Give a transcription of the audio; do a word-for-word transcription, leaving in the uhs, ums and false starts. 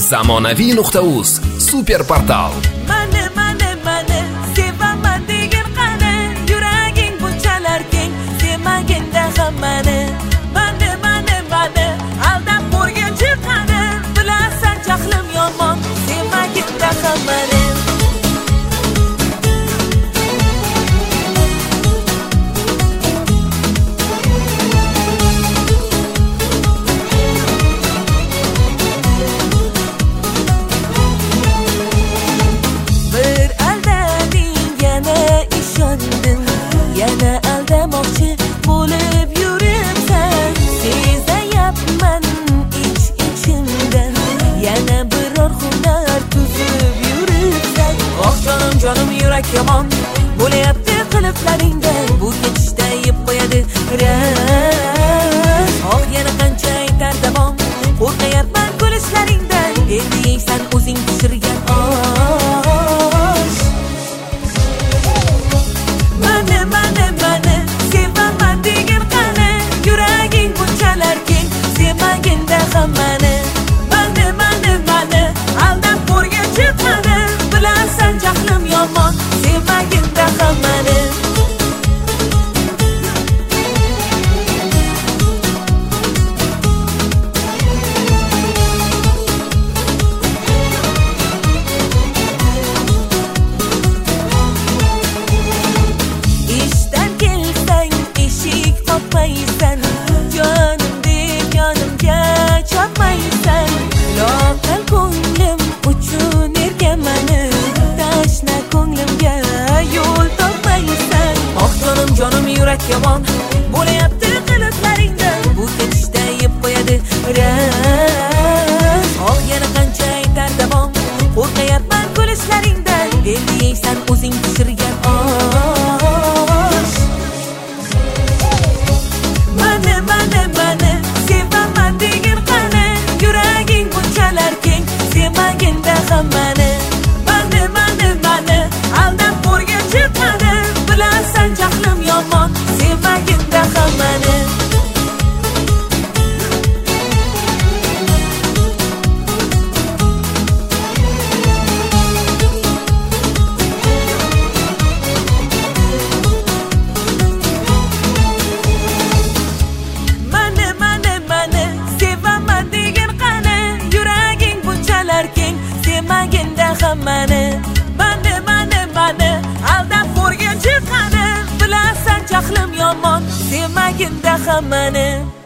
zamonaviy nuqta uz super portal. Mani mani mani sevaman degan qani, yuraging bunchalar keng, sevmaginda hammani. Mani mani mani aldab qo'rgan chiqadi, bilasan jahlim yomon, sevmaginda hammani. Yana aldamoqchi bo'lib yuribsan, sezayapman ich ichimdan, yana biror hunar tuzib yuribsan. Oh jonim jonim yurak yomon bo'layapti qiliqlaringda, bu ketishda yeb qo'yadi ras. Oh yana qancha aytar davom, qo'rqayapman kulishlaringdan, endi yeysan o'zing pishirgan osh. Mani mani mani sevaman degan qani, yuraging bunchalar keng, sevmaginda hammani. Mani mani mani aldab qo'rgan chiqadi, bilasan jahlim yomon, sevmaginda hammani. Jonim deb yonimga chopmaysan, lokal ko'nglim uchun erkamani, tashna ko'nglimga yo'l topmaysan. Oh jonim jonim yurak yomon bo'layapti qiliqlaringdan, bu ketishda yeb qo'yadi ras. Oh yana qancha aytar davom, qo'rqayapman kulishlaringdan, endi yeysan o'zing pishirgan osh. Mani mani mani sevaman degan qani, yuraging bunchalar keng, sevmaginda hammani. Mani mani mani aldab qo'rgan chiqadi, bilasan jahlim yomon, sevmaginda hammani. Sevmaginda hammani. Mani mani mani aldab qo'rgan chiqadi, bilasan jahlim yomon, sevmaginda hammani.